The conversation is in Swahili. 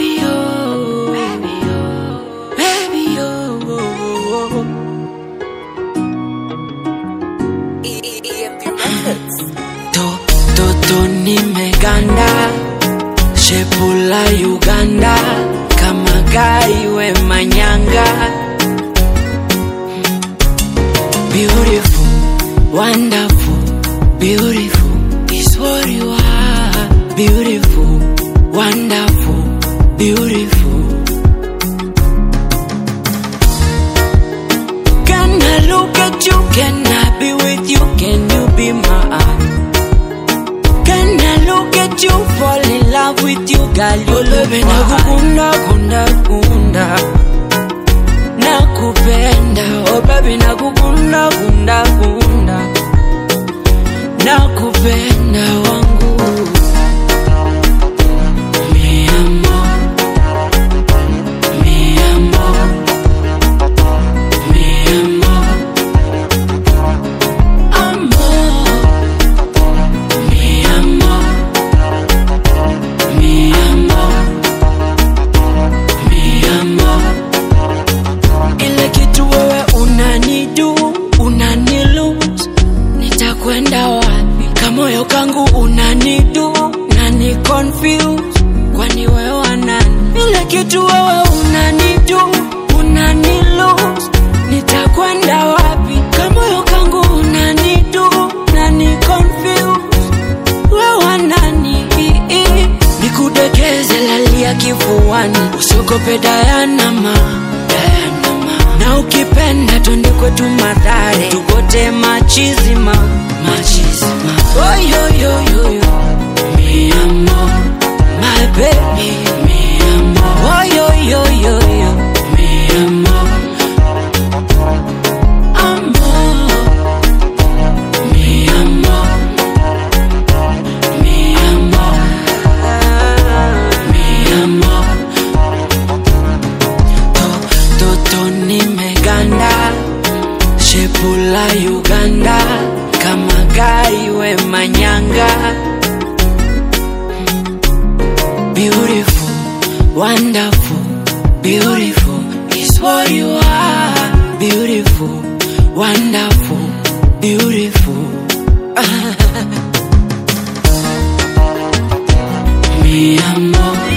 baby, oh, baby, oh, baby, oh. EMP Records. Toto nimeganda, shepula Uganda, kama gai we manyanga. Beautiful, wonderful, beautiful is what you are. Beautiful, wonderful, beautiful. Can I look at you? Can I be with you? Can you be mine? Can I look at you? Fall in love with you, girl. You love me. Nakukunda, kunda, kunda. Nakupenda, oh baby. Nakukunda, kunda, kunda. Nakupenda wangu. Mi amor, mi amor, mi amor, amor. Mi amor, mi amor, mi amor. Ile kitu wewe unanidu, unanilose, nitakwenda wapi? Kamoyo kangu unanidu, nani confuse, kwani wewe wanani? Ile kitu wewe unanidu, unanilose, nitakwenda wapi? Kamoyo kangu unanidu, nani confuse, wewe nani? Nikudekeze lalia kifuani, usiogope Diana ma, na ukipenda twende kwetu Mathare, tukote machizima, machizima. Oh yo yo yo yo, mi amor, my baby, mi amor. Oh yo yo yo yo, mi amor, amor, mi amor, mi amor, mi amor. Toto nimeganda, shepula Uganda, kama gai we manyanga. Beautiful, wonderful, beautiful is what you are. Beautiful, wonderful, beautiful. Mi amor.